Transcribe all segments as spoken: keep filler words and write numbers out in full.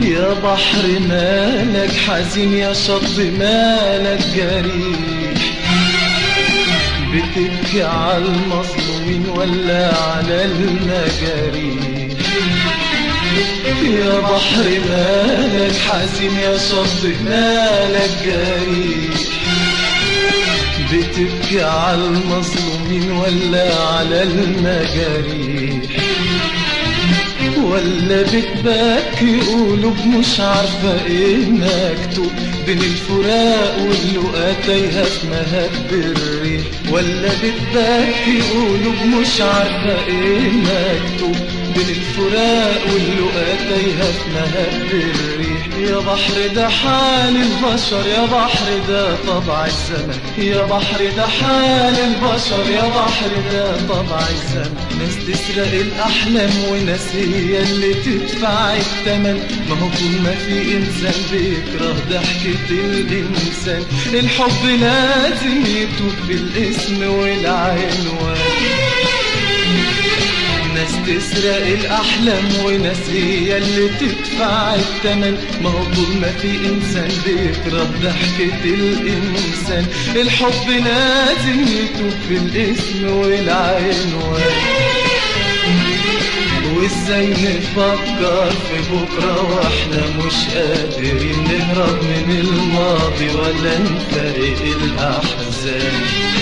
يا بحر مالك حزين، يا شط مالك جريح، بتبكي على المظلومين ولا على المجاريح؟ يا بحر مالك حزين، يا شط مالك جريح، بتبكي على المظلومين ولا على المجاريح؟ ولا بتبكي قلوب مش عارفة ايه مكتوب بين الفراق واللقا تايهة في مهب الريح؟ ولا بتبكي قلوب مش عارفة ايه مكتوب بين الفراق واللقا تايهة في مهب الريح؟ يا بحر ده حال البشر، يا بحر ده طبع الزمن، يا بحر ده حال البشر، يا بحر ده طبع الزمن. ناس تسرق الأحلام وناس هي اللي تدفع الثمن. ما هو طول ما في إنسان بيكره ضحكة الإنسان، الحب لازم يتوب بالاسم والعنوان. ناس تسرق الأحلام وناس هي اللي تدفع الثمن. ما هو طول ما في إنسان بيكره ضحكة الإنسان، الحب لازم يتوب بالاسم والعنوان. وازاي نفكر في بكرة واحنا مش قادرين نهرب من الماضي ولا نفارق الأحزان؟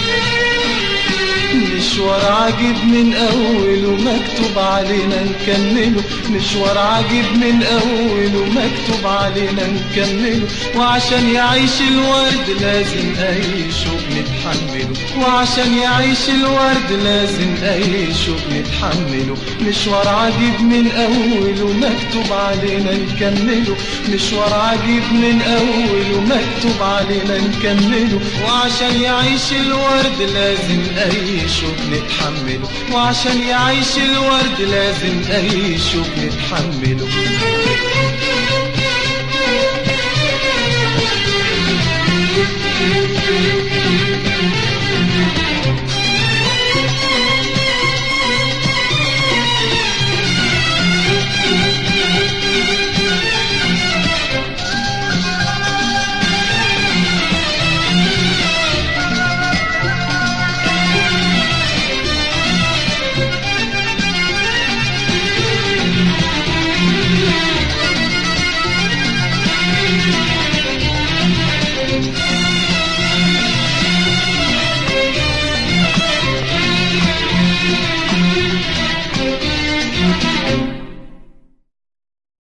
مشوار عجيب من أوله مكتوب علينا نكمله، مشوار عجيب من أوله مكتوب علينا نكمله. وعشان يعيش الورد لازم أي شوق نتحمله، وعشان يعيش الورد لازم أي شوق نتحمله. مشوار عجيب من أوله مكتوب علينا نكمله، مشوار عجيب من أوله مكتوب علينا نكمله. وعشان يعيش الورد لازم أي شوق نتحمله، وعشان يعيش الورد لازم أي شوق نتحمله.